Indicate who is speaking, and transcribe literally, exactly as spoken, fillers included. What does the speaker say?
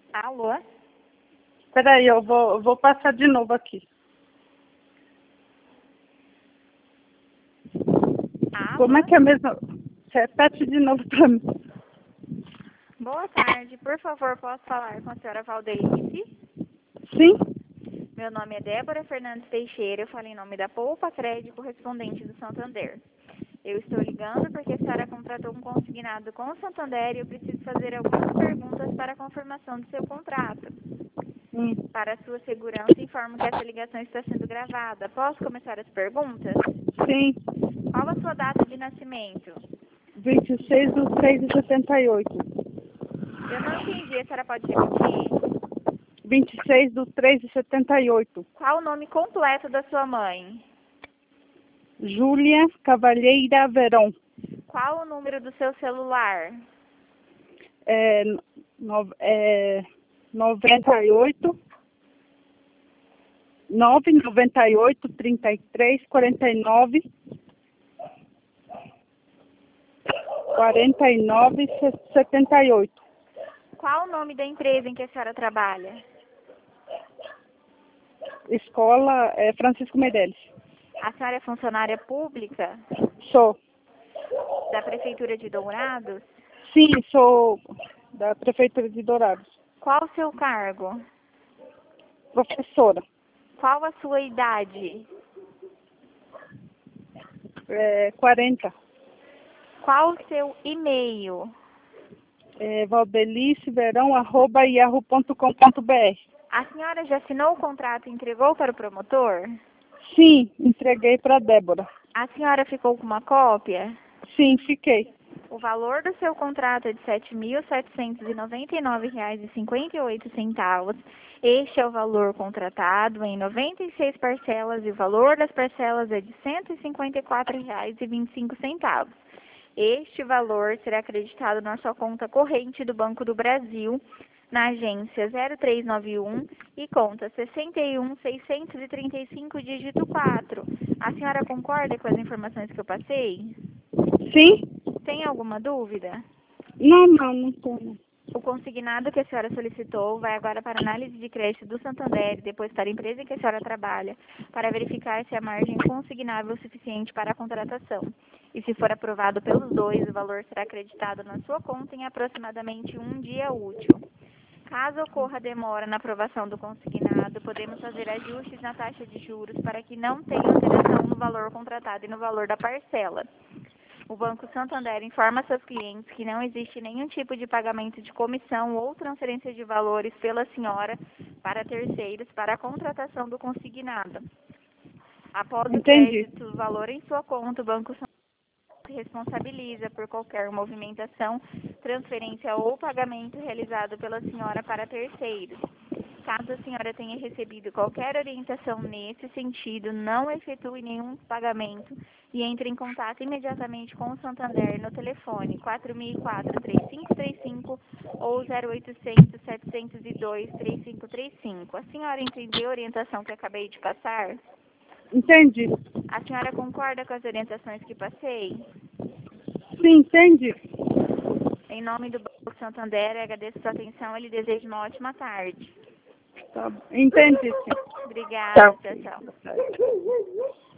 Speaker 1: Alô?
Speaker 2: Peraí, eu vou, eu vou passar de novo aqui.
Speaker 1: Alô?
Speaker 2: Como é que é mesmo? Repete de novo para mim.
Speaker 1: Boa tarde. Por favor, posso falar com a senhora Valdeirice?
Speaker 2: Sim?
Speaker 1: Meu nome é Débora Fernandes Teixeira. Eu falo em nome da Poupa Crédito Correspondente do Santander. Eu estou ligando porque a senhora contratou um consignado com o Santander e eu preciso fazer algumas perguntas para a confirmação do seu contrato.
Speaker 2: Hum.
Speaker 1: Para a sua segurança, informo que essa ligação está sendo gravada. Posso começar as perguntas?
Speaker 2: Sim.
Speaker 1: Qual a sua data de nascimento?
Speaker 2: vinte e seis de três de setenta e oito.
Speaker 1: Eu não entendi. A senhora pode repetir?
Speaker 2: vinte e seis de três de setenta e oito.
Speaker 1: Qual o nome completo da sua mãe?
Speaker 2: Júlia Cavalheira Verão.
Speaker 1: Qual o número do seu celular?
Speaker 2: É, no, é, noventa e oito, nove noventa e oito, trinta e três, quarenta e nove, quarenta e nove, setenta e oito.
Speaker 1: Qual o nome da empresa em que a senhora trabalha?
Speaker 2: Escola é, Francisco Meireles.
Speaker 1: A senhora é funcionária pública
Speaker 2: Sou.
Speaker 1: da Prefeitura de Dourados?
Speaker 2: Sim, sou da Prefeitura de Dourados.
Speaker 1: Qual o seu cargo?
Speaker 2: Professora.
Speaker 1: Qual a sua idade?
Speaker 2: É, quarenta.
Speaker 1: Qual o seu e-mail?
Speaker 2: É, valdeliceverão arroba yahoo ponto com ponto br.
Speaker 1: A senhora já assinou o contrato e entregou para o promotor?
Speaker 2: Sim, entreguei para Débora.
Speaker 1: A senhora ficou com uma cópia?
Speaker 2: Sim, fiquei.
Speaker 1: O valor do seu contrato é de sete mil setecentos e noventa e nove reais e cinquenta e oito centavos. Este é o valor contratado em noventa e seis parcelas e o valor das parcelas é de cento e cinquenta e quatro reais e vinte e cinco centavos. Este valor será acreditado na sua conta corrente do Banco do Brasil, na agência zero três nove um e conta sessenta e um seiscentos e trinta e cinco, dígito quatro. A senhora concorda com as informações que eu passei?
Speaker 2: Sim?
Speaker 1: Tem alguma dúvida?
Speaker 2: Não, não, não tenho.
Speaker 1: O consignado que a senhora solicitou vai agora para análise de crédito do Santander e depois para a empresa em que a senhora trabalha, para verificar se a margem é consignável o suficiente para a contratação. E se for aprovado pelos dois, o valor será acreditado na sua conta em aproximadamente um dia útil. Caso ocorra demora na aprovação do consignado, podemos fazer ajustes na taxa de juros para que não tenha alteração no valor contratado e no valor da parcela. O Banco Santander informa seus clientes que não existe nenhum tipo de pagamento de comissão ou transferência de valores pela senhora para terceiros para a contratação do consignado. Após o
Speaker 2: Entendi.
Speaker 1: crédito do valor em sua conta, o Banco Santander se responsabiliza por qualquer movimentação, transferência ou pagamento realizado pela senhora para terceiros. Caso a senhora tenha recebido qualquer orientação nesse sentido, não efetue nenhum pagamento e entre em contato imediatamente com o Santander no telefone quatro mil e quatro, três cinco três cinco ou zero oitocentos, setecentos e dois, três cinco três cinco. A senhora entendeu a orientação que acabei de passar?
Speaker 2: Entendi.
Speaker 1: A senhora concorda com as orientações que passei?
Speaker 2: Sim, entendi.
Speaker 1: Em nome do Banco Santander, eu agradeço a sua atenção e lhe desejo uma ótima tarde.
Speaker 2: Tá, entendi, sim.
Speaker 1: Obrigada,
Speaker 2: Tá.
Speaker 1: tchau, tchau.